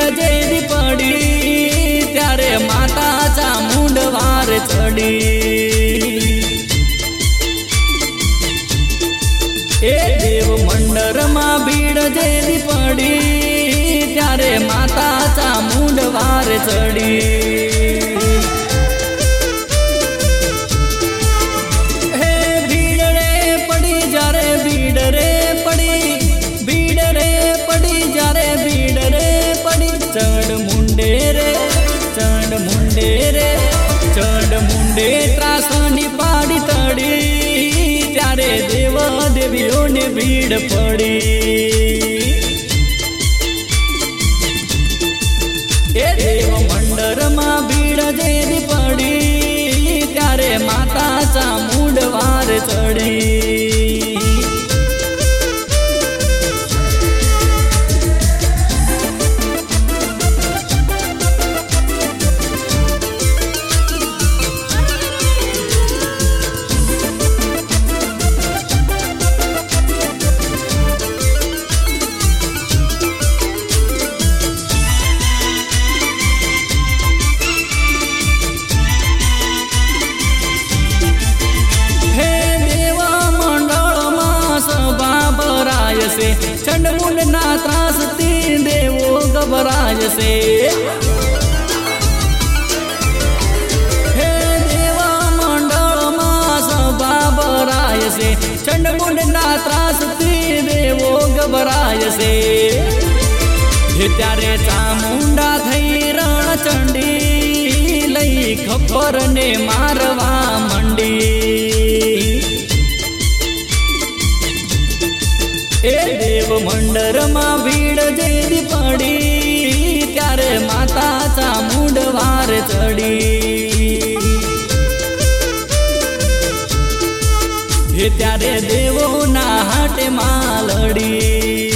जेदी पड़ी त्यारे माता चामुंडवार चढ़ी। ए देव मंडर मां भीड़ जेदी पड़ी त्यारे माता चामुंडवार चढ़ी। चंड मुंडे त्रासनी पाड़ी तड़ी त्यारे देव देवियों ने भीड़ पड़ी। ए देव मंडर मां भीड़ जेदी पड़ी त्यारे माता चामुंडवार चढ़ी। चंड मुंड ना त्रास तीन देवो घबराय से। हे देवा मंडल मां सभा बराय से चंड मुंड ना त्रास तीन देवो घबराय से। हे त्यारे चामुंडा थई रण चंडी लई खबर ने मारवा मंडी। ए देव मंडर मां भीड़ जेदी पड़ी त्यारे माता चामुंडवार चढ़ी। हे त्यारे देवो ना हाटे मां लड़ी।